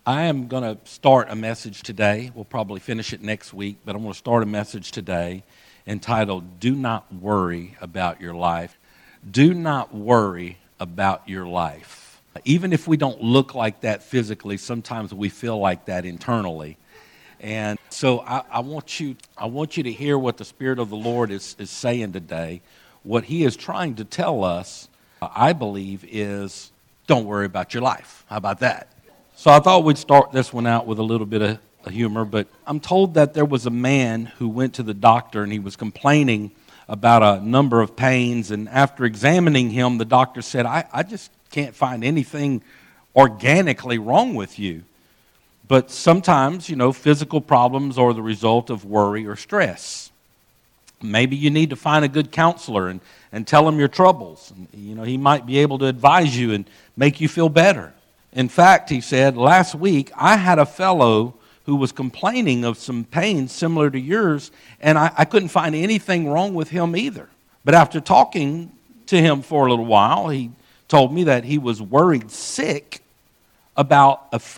I am going to start a message today. We'll probably finish it next week, but I'm going to start a message today entitled, Do Not Worry About Your Life. Do not worry about your life. Even if we don't look like that physically, sometimes we feel like that internally. And so I want you to hear what the Spirit of the Lord is saying today. What He is trying to tell us, I believe, is don't worry about your life. How about that? So I thought we'd start this one out with a little bit of humor, but I'm told that there was a man who went to the doctor and he was complaining about a number of pains, and after examining him, the doctor said, I just can't find anything organically wrong with you. But sometimes, physical problems are the result of worry or stress. Maybe you need to find a good counselor and tell him your troubles. He might be able to advise you and make you feel better. In fact, he said, last week I had a fellow who was complaining of some pain similar to yours, and I couldn't find anything wrong with him either. But after talking to him for a little while, he told me that he was worried sick about a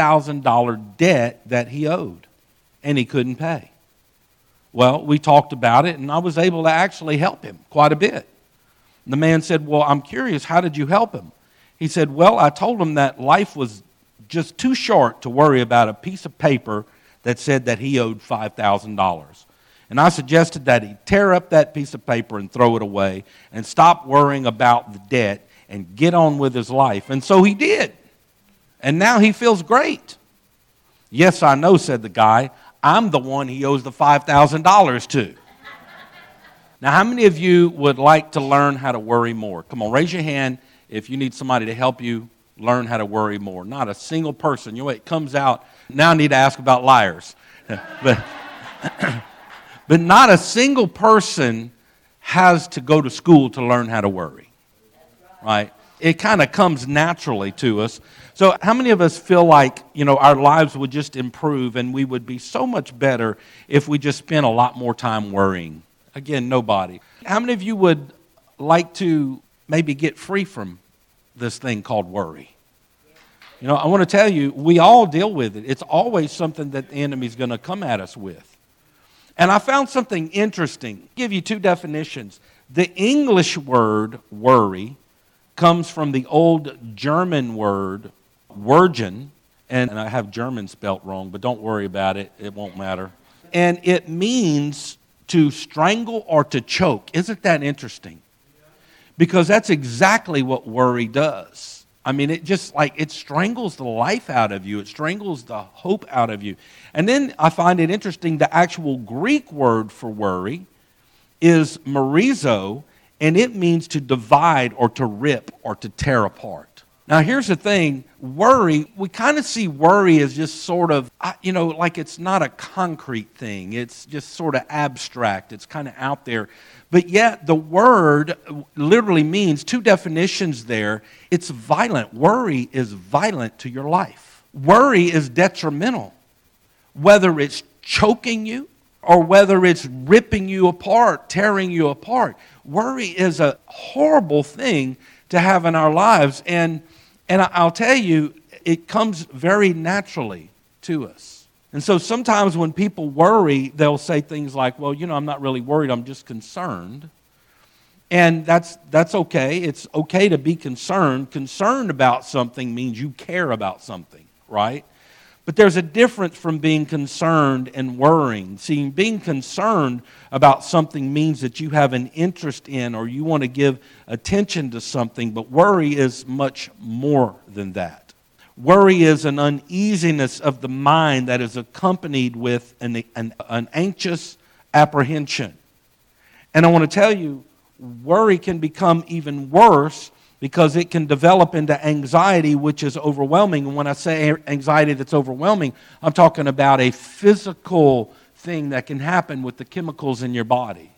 $5,000 debt that he owed, and he couldn't pay. Well, we talked about it, and I was able to actually help him quite a bit. The man said, well, I'm curious, how did you help him? He said, well, I told him that life was just too short to worry about a piece of paper that said that he owed $5,000. And I suggested that he tear up that piece of paper and throw it away and stop worrying about the debt and get on with his life. And so he did. And now he feels great. Yes, I know, said the guy. I'm the one he owes the $5,000 to. Now, how many of you would like to learn how to worry more? Come on, raise your hand if you need somebody to help you learn how to worry more. Not a single person. It comes out. Now I need to ask about liars. But not a single person has to go to school to learn how to worry. Right? It kind of comes naturally to us. So how many of us feel like, our lives would just improve and we would be so much better if we just spent a lot more time worrying? Again, nobody. How many of you would like to maybe get free from this thing called worry? I want to tell you, we all deal with it. It's always something that the enemy's going to come at us with. And I found something interesting. I'll give you two definitions. The English word worry comes from the old German word Wurgen, and I have German spelt wrong, but don't worry about it. It won't matter. And it means to strangle or to choke. Isn't that interesting? Because that's exactly what worry does. It strangles the life out of you. It strangles the hope out of you. And then I find it interesting, the actual Greek word for worry is merizo, and it means to divide or to rip or to tear apart. Now, here's the thing. Worry, we kind of see worry as just sort of, like it's not a concrete thing. It's just sort of abstract. It's kind of out there. But yet the word literally means, two definitions there, it's violent. Worry is violent to your life. Worry is detrimental, whether it's choking you or whether it's ripping you apart, tearing you apart. Worry is a horrible thing to have in our lives. And I'll tell you, it comes very naturally to us. And so sometimes when people worry, they'll say things like, well, I'm not really worried, I'm just concerned. And that's okay. It's okay to be concerned. Concerned about something means you care about something, right? But there's a difference from being concerned and worrying. See, being concerned about something means that you have an interest in or you want to give attention to something, but worry is much more than that. Worry is an uneasiness of the mind that is accompanied with an anxious apprehension. And I want to tell you, worry can become even worse because it can develop into anxiety, which is overwhelming. And when I say anxiety that's overwhelming, I'm talking about a physical thing that can happen with the chemicals in your body.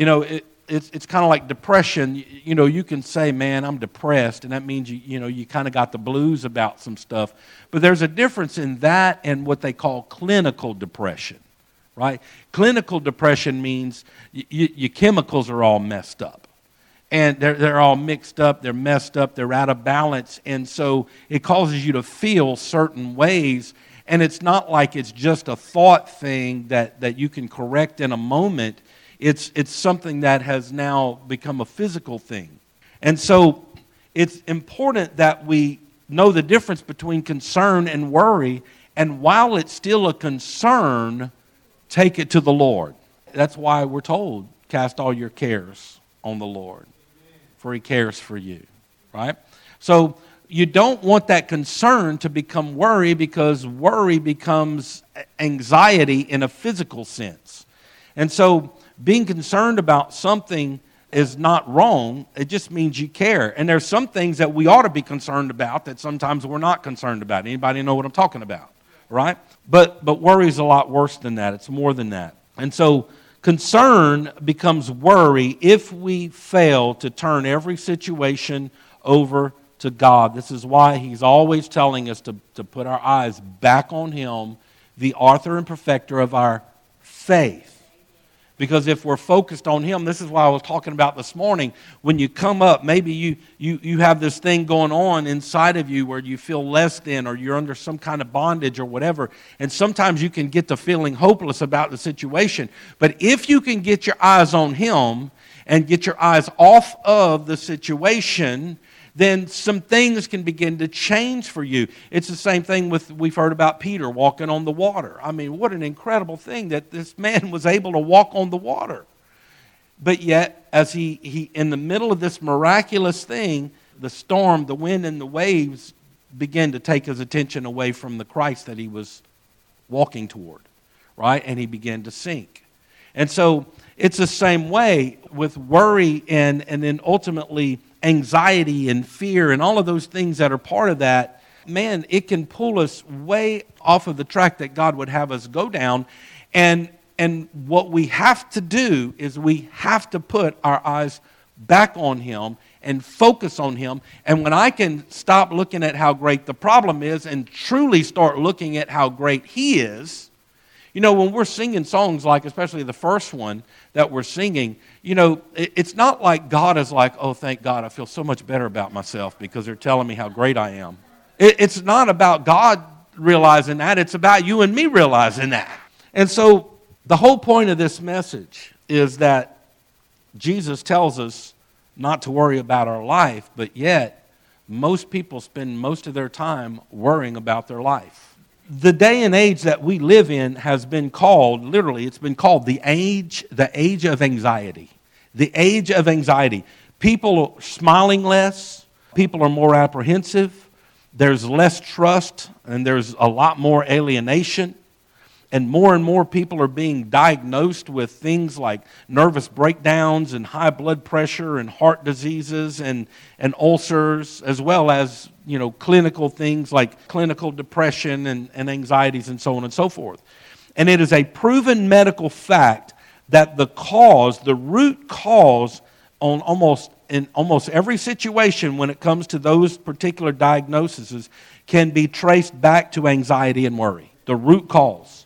It's kind of like depression. You can say, man, I'm depressed, and that means you kind of got the blues about some stuff. But there's a difference in that and what they call clinical depression, right? Clinical depression means your chemicals are all messed up. And they're all mixed up, they're messed up, they're out of balance. And so it causes you to feel certain ways. And it's not like it's just a thought thing that you can correct in a moment. It's something that has now become a physical thing. And so it's important that we know the difference between concern and worry. And while it's still a concern, take it to the Lord. That's why we're told, cast all your cares on the Lord, for He cares for you, right? So you don't want that concern to become worry, because worry becomes anxiety in a physical sense. And so being concerned about something is not wrong. It just means you care. And there's some things that we ought to be concerned about that sometimes we're not concerned about. Anybody know what I'm talking about, right? But worry is a lot worse than that. It's more than that. And so concern becomes worry if we fail to turn every situation over to God. This is why He's always telling us to put our eyes back on Him, the author and perfecter of our faith. Because if we're focused on Him, this is why I was talking about this morning, when you come up, maybe you have this thing going on inside of you where you feel less than, or you're under some kind of bondage or whatever, and sometimes you can get to feeling hopeless about the situation. But if you can get your eyes on Him and get your eyes off of the situation, then some things can begin to change for you. It's the same thing we've heard about Peter walking on the water. I mean, what an incredible thing that this man was able to walk on the water. But yet, as he in the middle of this miraculous thing, the storm, the wind, and the waves began to take his attention away from the Christ that he was walking toward, right? And he began to sink. And so it's the same way with worry and then ultimately anxiety and fear and all of those things that are part of that. Man, it can pull us way off of the track that God would have us go down. And what we have to do is we have to put our eyes back on Him and focus on Him. And when I can stop looking at how great the problem is and truly start looking at how great He is. You know, when we're singing songs like, especially the first one that we're singing, you know, it's not like God is like, oh, thank God, I feel so much better about myself because they're telling me how great I am. It's not about God realizing that. It's about you and me realizing that. And so the whole point of this message is that Jesus tells us not to worry about our life, but yet most people spend most of their time worrying about their life. The day and age that we live in has been called, literally, it's been called the age of anxiety. The age of anxiety. People are smiling less. People are more apprehensive. There's less trust, and there's a lot more alienation. And more people are being diagnosed with things like nervous breakdowns and high blood pressure and heart diseases and ulcers, as well as, you know, clinical things like clinical depression and anxieties and so on and so forth. And it is a proven medical fact that the root cause in almost every situation when it comes to those particular diagnoses can be traced back to anxiety and worry. The root cause.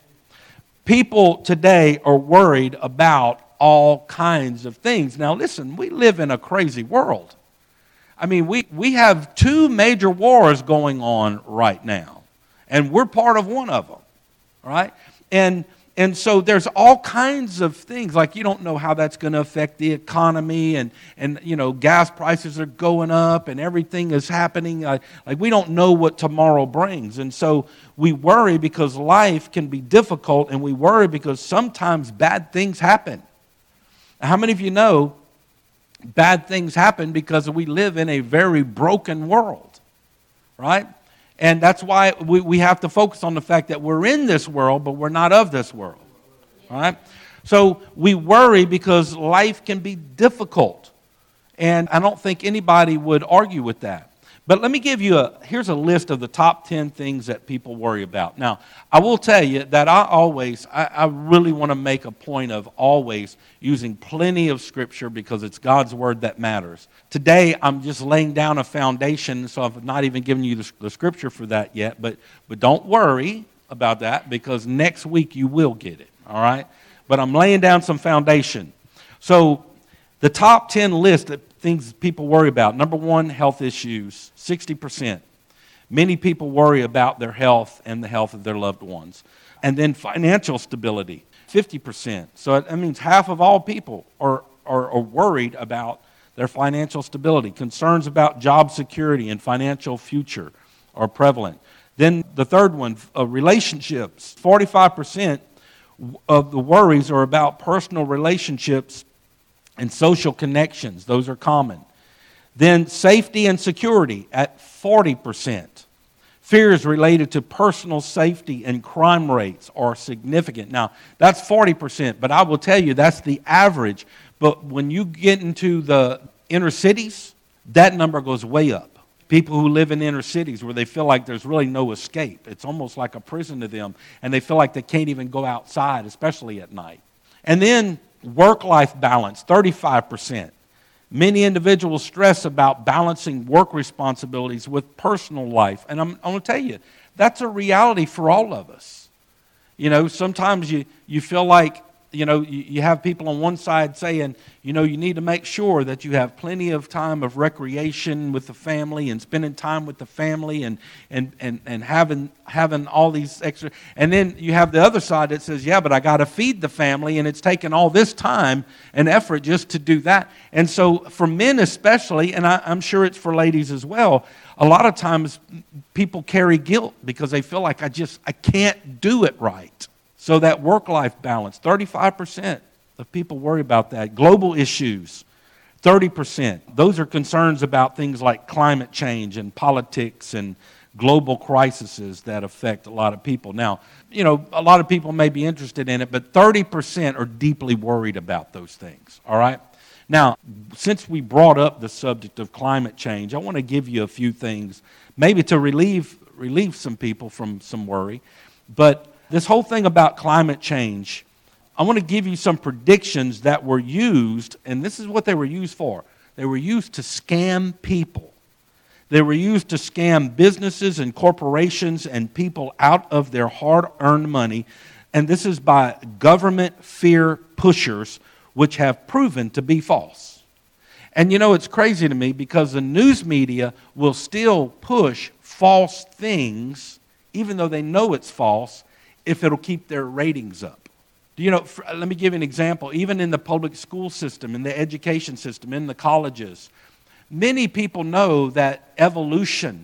People today are worried about all kinds of things. Now listen, we live in a crazy world. I mean, we have two major wars going on right now, and we're part of one of them, right? And so there's all kinds of things, like you don't know how that's going to affect the economy, and you know, gas prices are going up and everything is happening. Like we don't know what tomorrow brings. And so we worry because life can be difficult, and we worry because sometimes bad things happen. How many of you know bad things happen because we live in a very broken world, right? And that's why we have to focus on the fact that we're in this world, but we're not of this world. All right? So we worry because life can be difficult. And I don't think anybody would argue with that. But let me give you here's a list of the top 10 things that people worry about. Now, I will tell you that I really want to make a point of always using plenty of Scripture because it's God's Word that matters. Today, I'm just laying down a foundation, so I've not even given you the Scripture for that yet. But don't worry about that because next week you will get it, all right? But I'm laying down some foundation. So the top 10 list that things people worry about. Number one, health issues, 60%. Many people worry about their health and the health of their loved ones. And then financial stability, 50%. So that means half of all people are worried about their financial stability. Concerns about job security and financial future are prevalent. Then the third one, relationships. 45% of the worries are about personal relationships and social connections. Those are common. Then safety and security at 40%. Fears related to personal safety and crime rates are significant. Now, that's 40%, but I will tell you that's the average. But when you get into the inner cities, that number goes way up. People who live in inner cities where they feel like there's really no escape. It's almost like a prison to them, and they feel like they can't even go outside, especially at night. And then work-life balance, 35%. Many individuals stress about balancing work responsibilities with personal life. And I'm going to tell you, that's a reality for all of us. You know, sometimes you feel like, you know, you have people on one side saying, you know, you need to make sure that you have plenty of time of recreation with the family and spending time with the family and having all these extra. And then you have the other side that says, yeah, but I got to feed the family, and it's taken all this time and effort just to do that. And so for men especially, and I'm sure it's for ladies as well, a lot of times people carry guilt because they feel like I can't do it right. So that work-life balance, 35% of people worry about that. Global issues, 30%. Those are concerns about things like climate change and politics and global crises that affect a lot of people. Now, you know, a lot of people may be interested in it, but 30% are deeply worried about those things, all right? Now, since we brought up the subject of climate change, I want to give you a few things, maybe to relieve some people from some worry, but this whole thing about climate change, I want to give you some predictions that were used, and this is what they were used for. They were used to scam people. They were used to scam businesses and corporations and people out of their hard-earned money, and this is by government fear pushers, which have proven to be false. And you know, it's crazy to me because the news media will still push false things, even though they know it's false, if it'll keep their ratings up. You know, let me give you an example. Even in the public school system, in the education system, in the colleges, many people know that evolution,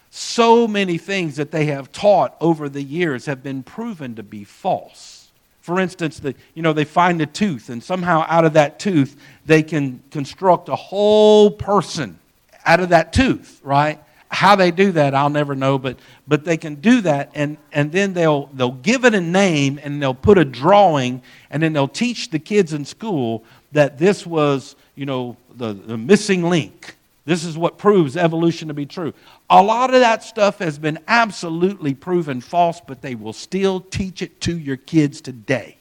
so many things that they have taught over the years have been proven to be false. For instance, they find a tooth, and somehow out of that tooth, they can construct a whole person out of that tooth, right? How they do that, I'll never know, but they can do that, and then they'll give it a name, and they'll put a drawing, and then they'll teach the kids in school that this was, you know, the missing link. This is what proves evolution to be true. A lot of that stuff has been absolutely proven false, but they will still teach it to your kids today.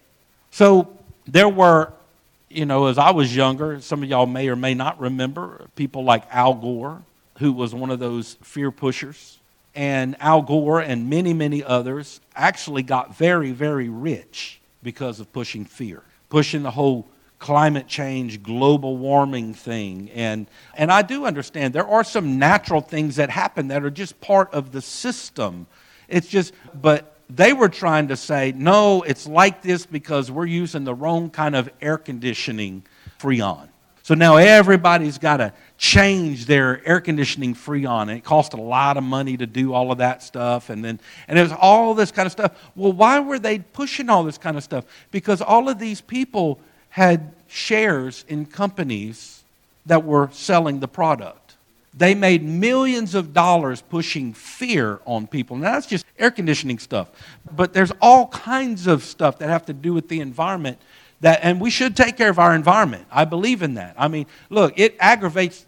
So there were, you know, as I was younger, some of y'all may or may not remember, people like Al Gore, who was one of those fear pushers. And Al Gore and many, many others actually got very, very rich because of pushing fear, pushing the whole climate change, global warming thing. And I do understand there are some natural things that happen that are just part of the system. It's just, but they were trying to say, no, it's like this because we're using the wrong kind of air conditioning Freon. So now everybody's got to change their air conditioning Freon. It cost a lot of money to do all of that stuff. And it was all this kind of stuff. Well, why were they pushing all this kind of stuff? Because all of these people had shares in companies that were selling the product. They made millions of dollars pushing fear on people. Now, that's just air conditioning stuff. But there's all kinds of stuff that have to do with the environment. And we should take care of our environment. I believe in that. I mean, look, it aggravates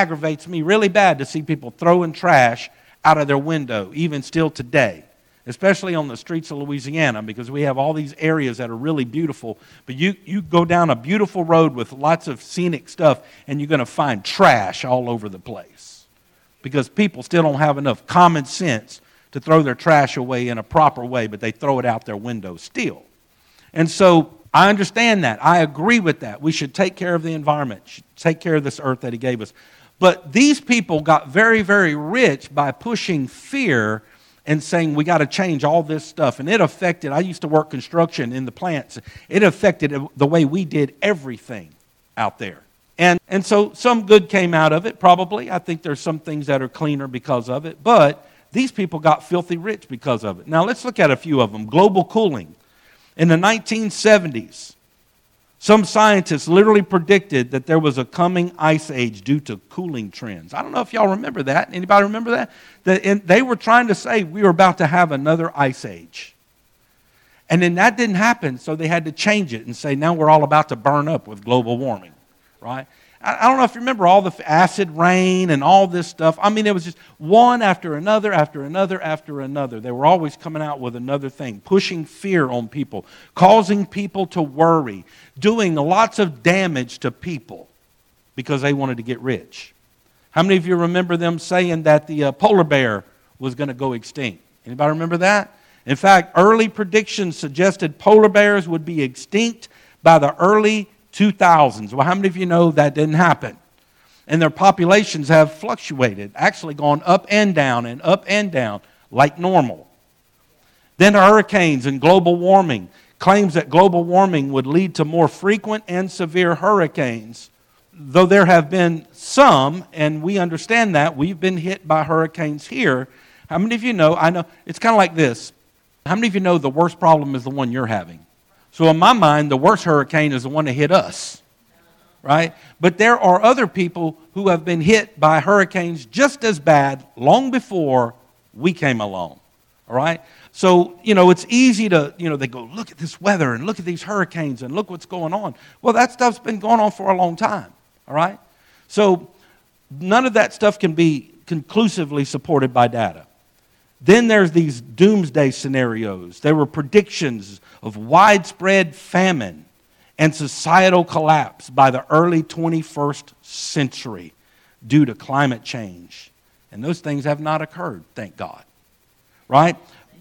me really bad to see people throwing trash out of their window, even still today, especially on the streets of Louisiana, because we have all these areas that are really beautiful. But you go down a beautiful road with lots of scenic stuff, and you're going to find trash all over the place because people still don't have enough common sense to throw their trash away in a proper way, but they throw it out their window still. And so I understand that. I agree with that. We should take care of the environment, should take care of this earth that he gave us. But these people got very, very rich by pushing fear and saying we got to change all this stuff. And it affected, I used to work construction in the plants. It affected the way we did everything out there. And so some good came out of it, probably. I think there's some things that are cleaner because of it. But these people got filthy rich because of it. Now let's look at a few of them. Global cooling. In the 1970s, some scientists literally predicted that there was a coming ice age due to cooling trends. I don't know if y'all remember that. Anybody remember that? They were trying to say we were about to have another ice age. And then that didn't happen, so they had to change it and say now we're all about to burn up with global warming, right? I don't know if you remember all the acid rain and all this stuff. I mean, it was just one after another, after another, after another. They were always coming out with another thing, pushing fear on people, causing people to worry, doing lots of damage to people because they wanted to get rich. How many of you remember them saying that the polar bear was going to go extinct? Anybody remember that? In fact, early predictions suggested polar bears would be extinct by the early 2000s. Well, how many of you know that didn't happen? And their populations have fluctuated, actually gone up and down like normal. Then hurricanes and global warming. Claims that global warming would lead to more frequent and severe hurricanes. Though there have been some, and we understand that, we've been hit by hurricanes here. How many of you know, I know, it's kind of like this. How many of you know the worst problem is the one you're having? So in my mind, the worst hurricane is the one that hit us, right? But there are other people who have been hit by hurricanes just as bad long before we came along, all right? So, it's easy to, they go, look at this weather and look at these hurricanes and look what's going on. Well, that stuff's been going on for a long time, all right? So none of that stuff can be conclusively supported by data. Then there's these doomsday scenarios. There were predictions of widespread famine and societal collapse by the early 21st century due to climate change. And those things have not occurred, thank God. Right?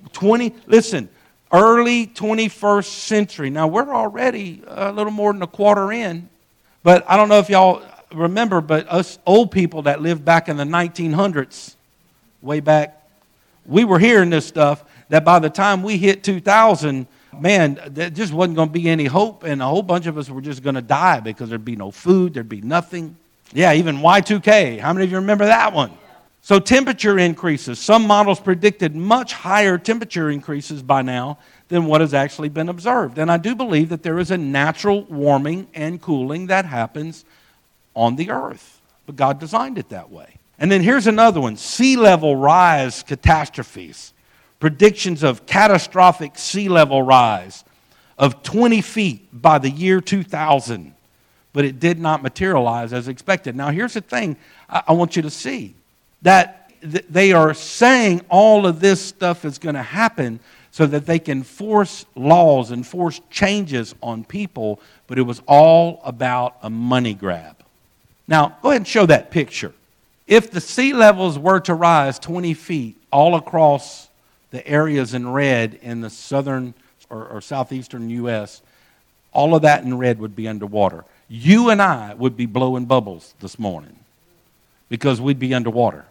Early 21st century. Now, we're already a little more than a quarter in. But I don't know if y'all remember, but us old people that lived back in the 1900s, way back, we were hearing this stuff that by the time we hit 2000, man, there just wasn't going to be any hope, and a whole bunch of us were just going to die because there'd be no food, there'd be nothing. Yeah, even Y2K. How many of you remember that one? So temperature increases. Some models predicted much higher temperature increases by now than what has actually been observed. And I do believe that there is a natural warming and cooling that happens on the earth. But God designed it that way. And then here's another one, sea level rise catastrophes. Predictions of catastrophic sea level rise of 20 feet by the year 2000. But it did not materialize as expected. Now here's the thing I want you to see. That they are saying all of this stuff is going to happen so that they can force laws and force changes on people. But it was all about a money grab. Now go ahead and show that picture. If the sea levels were to rise 20 feet all across the areas in red in the southern or southeastern U.S., all of that in red would be underwater. You and I would be blowing bubbles this morning because we'd be underwater.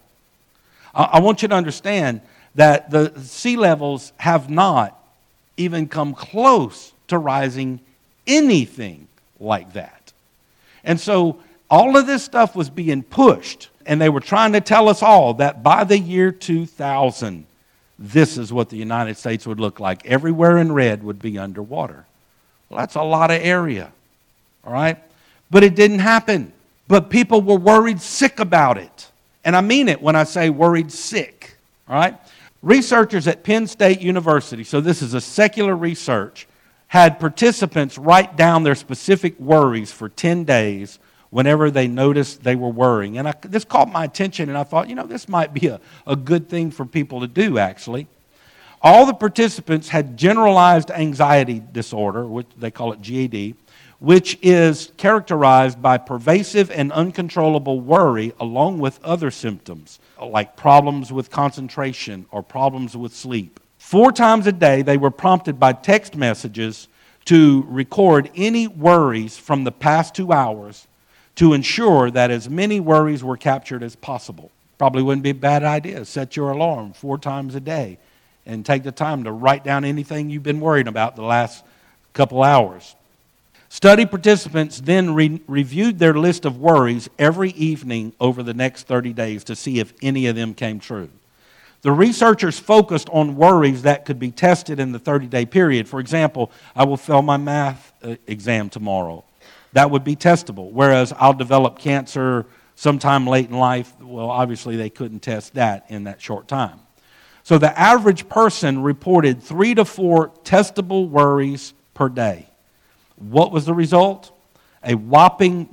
I want you to understand that the sea levels have not even come close to rising anything like that. And so all of this stuff was being pushed. And they were trying to tell us all that by the year 2000, this is what the United States would look like. Everywhere in red would be underwater. Well, that's a lot of area, all right? But it didn't happen. But people were worried sick about it. And I mean it when I say worried sick, all right? Researchers at Penn State University, so this is a secular research, had participants write down their specific worries for 10 days whenever they noticed they were worrying. And this caught my attention, and I thought, this might be a good thing for people to do, actually. All the participants had generalized anxiety disorder, which they call it GAD, which is characterized by pervasive and uncontrollable worry along with other symptoms, like problems with concentration or problems with sleep. 4 times a day, they were prompted by text messages to record any worries from the past 2 hours to ensure that as many worries were captured as possible. Probably wouldn't be a bad idea. Set your alarm 4 times a day and take the time to write down anything you've been worrying about the last couple hours. Study participants then reviewed their list of worries every evening over the next 30 days to see if any of them came true. The researchers focused on worries that could be tested in the 30-day period. For example, I will fail my math exam tomorrow. That would be testable. Whereas I'll develop cancer sometime late in life, well, obviously they couldn't test that in that short time. So the average person reported 3 to 4 testable worries per day. What was the result? A whopping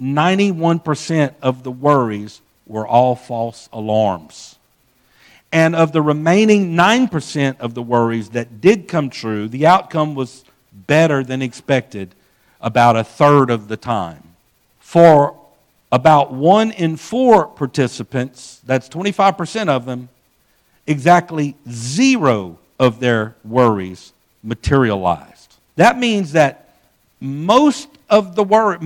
91% of the worries were all false alarms. And of the remaining 9% of the worries that did come true, the outcome was better than expected about a third of the time. For about 1 in 4 participants, that's 25% of them, exactly 0 of their worries materialized. That means that most of the worry,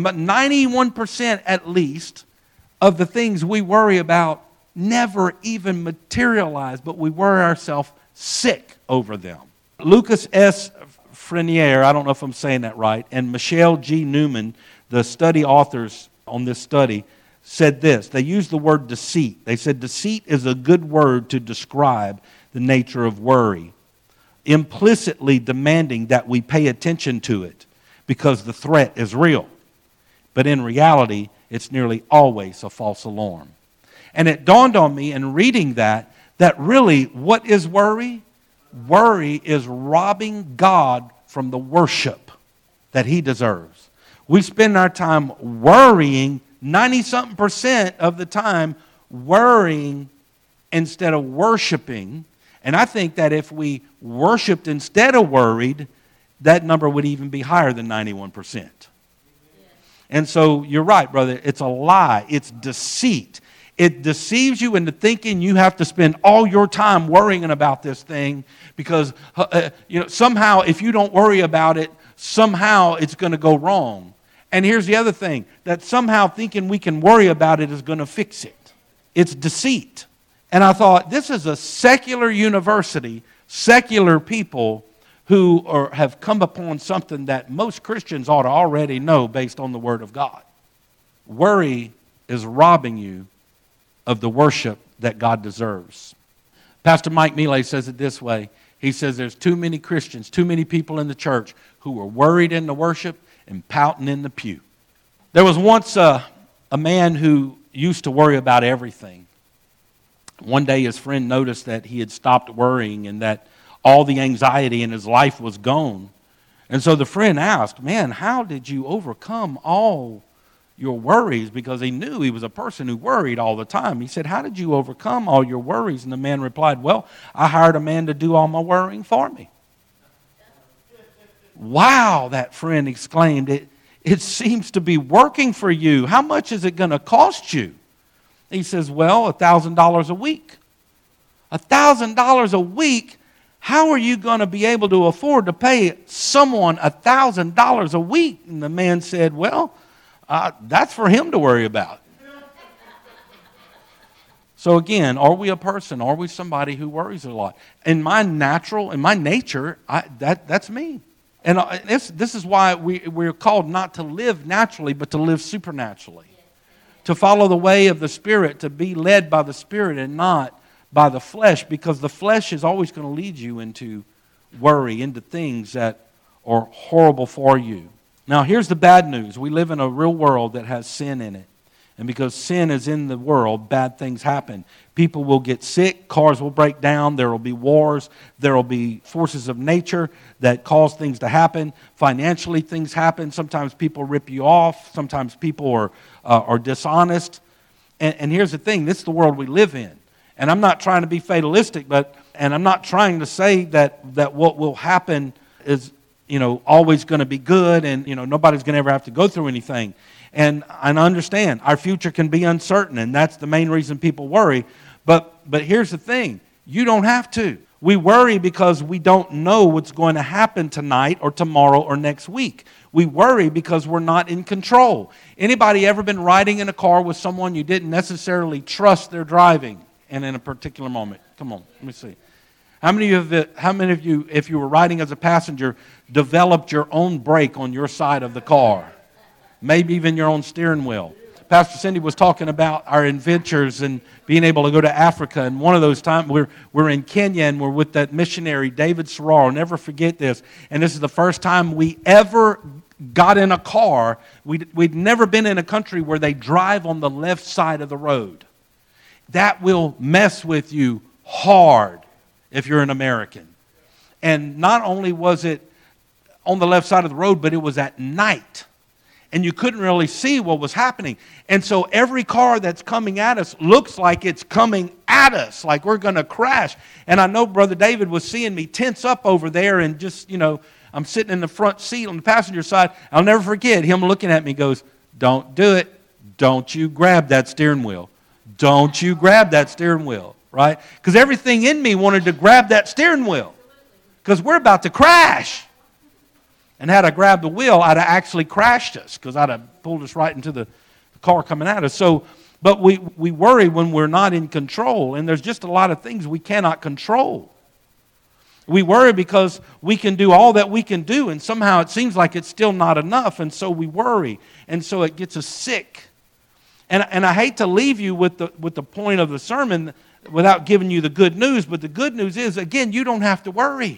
91% at least, of the things we worry about never even materialize, but we worry ourselves sick over them. Lucas S. Frenier, I don't know if I'm saying that right, and Michelle G. Newman, the study authors on this study, said this. They used the word deceit. They said deceit is a good word to describe the nature of worry, implicitly demanding that we pay attention to it because the threat is real. But in reality, it's nearly always a false alarm. And it dawned on me in reading that really, what is worry? Worry is robbing God from the worship that He deserves. We spend our time worrying, 90-something% of the time, worrying instead of worshiping. And I think that if we worshiped instead of worried, that number would even be higher than 91%. And so you're right, brother. It's a lie. It's deceit. It deceives you into thinking you have to spend all your time worrying about this thing because somehow if you don't worry about it, somehow it's going to go wrong. And here's the other thing, that somehow thinking we can worry about it is going to fix it. It's deceit. And I thought, this is a secular university, secular people who have come upon something that most Christians ought to already know based on the Word of God. Worry is robbing you of the worship that God deserves. Pastor Mike Mealy says it this way. He says there's too many Christians, too many people in the church who are worried in the worship and pouting in the pew. There was once a man who used to worry about everything. One day his friend noticed that he had stopped worrying and that all the anxiety in his life was gone. And so the friend asked, man, how did you overcome all your worries? Because he knew he was a person who worried all the time. He said, how did you overcome all your worries? And the man replied, well, I hired a man to do all my worrying for me. Wow, that friend exclaimed, it seems to be working for you. How much is it going to cost you? He says, well, $1,000 a week. $1,000 a week? How are you going to be able to afford to pay someone $1,000 a week? And the man said, well, that's for him to worry about. So again, are we a person? Are we somebody who worries a lot? In my nature, that's me. And this is why we're called not to live naturally, but to live supernaturally. To follow the way of the Spirit, to be led by the Spirit and not by the flesh, because the flesh is always going to lead you into worry, into things that are horrible for you. Now, here's the bad news. We live in a real world that has sin in it. And because sin is in the world, bad things happen. People will get sick, cars will break down, there will be wars, there will be forces of nature that cause things to happen. Financially, things happen. Sometimes people rip you off. Sometimes people are dishonest. And here's the thing, this is the world we live in. And I'm not trying to be fatalistic, and I'm not trying to say that what will happen is, always going to be good and, nobody's going to ever have to go through anything. And I understand our future can be uncertain, and that's the main reason people worry. But here's the thing, you don't have to. We worry because we don't know what's going to happen tonight or tomorrow or next week. We worry because we're not in control. Anybody ever been riding in a car with someone you didn't necessarily trust their driving and in a particular moment? Come on, let me see. How many of you, if you were riding as a passenger, developed your own brake on your side of the car? Maybe even your own steering wheel. Pastor Cindy was talking about our adventures and being able to go to Africa. And one of those times, we're in Kenya and we're with that missionary, David Sorrell. I'll never forget this. And this is the first time we ever got in a car. We'd never been in a country where they drive on the left side of the road. That will mess with you hard if you're an American. And not only was it on the left side of the road, but it was at night. And you couldn't really see what was happening. And so every car that's coming at us looks like it's coming at us, like we're going to crash. And I know Brother David was seeing me tense up over there and just, I'm sitting in the front seat on the passenger side. I'll never forget him looking at me, goes, "Don't do it. Don't you grab that steering wheel. Don't you grab that steering wheel." Right? Because everything in me wanted to grab that steering wheel. Because we're about to crash. And had I grabbed the wheel, I'd have actually crashed us. Because I'd have pulled us right into the car coming at us. But we worry when we're not in control. And there's just a lot of things we cannot control. We worry because we can do all that we can do. And somehow it seems like it's still not enough. And so we worry. And so it gets us sick. And I hate to leave you with the point of the sermon without giving you the good news. But the good news is, again, you don't have to worry.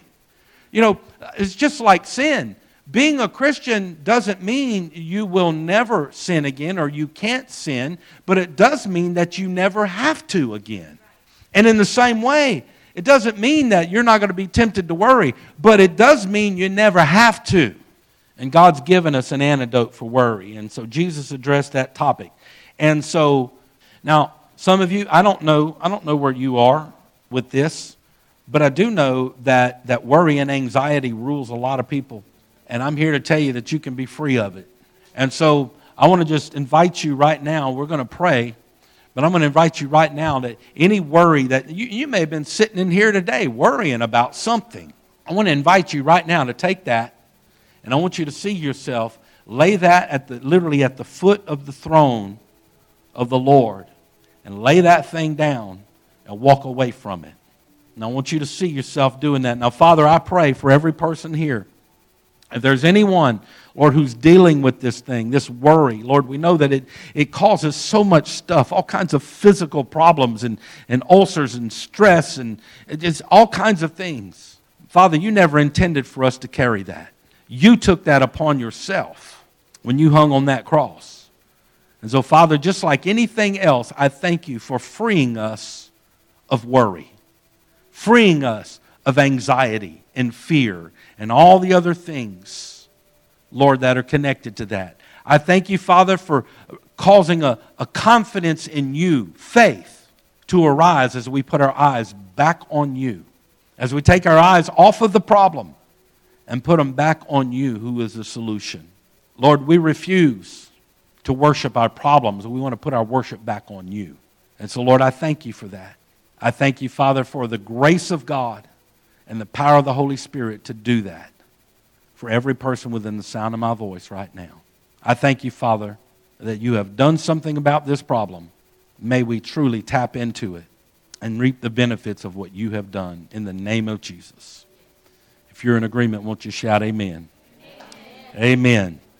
It's just like sin. Being a Christian doesn't mean you will never sin again or you can't sin, but it does mean that you never have to again. And in the same way, it doesn't mean that you're not going to be tempted to worry, but it does mean you never have to. And God's given us an antidote for worry. And so Jesus addressed that topic. And so now some of you, I don't know where you are with this, but I do know that worry and anxiety rules a lot of people. And I'm here to tell you that you can be free of it. And so I want to just invite you right now. We're going to pray, but I'm going to invite you right now that any worry that you may have been sitting in here today worrying about something. I want to invite you right now to take that, and I want you to see yourself lay that literally at the foot of the throne of the Lord, and lay that thing down and walk away from it. And I want you to see yourself doing that. Now, Father, I pray for every person here. If there's anyone, Lord, who's dealing with this thing, this worry, Lord, we know that it causes so much stuff, all kinds of physical problems and ulcers and stress and it's all kinds of things. Father, you never intended for us to carry that. You took that upon yourself when you hung on that cross. And so, Father, just like anything else, I thank you for freeing us of worry, freeing us of anxiety and fear and all the other things, Lord, that are connected to that. I thank you, Father, for causing a confidence in you, faith, to arise as we put our eyes back on you, as we take our eyes off of the problem and put them back on you, who is the solution. Lord, we refuse to worship our problems. We want to put our worship back on you. And so, Lord, I thank you for that. I thank you, Father, for the grace of God and the power of the Holy Spirit to do that for every person within the sound of my voice right now. I thank you, Father, that you have done something about this problem. May we truly tap into it and reap the benefits of what you have done in the name of Jesus. If you're in agreement, won't you shout amen? Amen. Amen.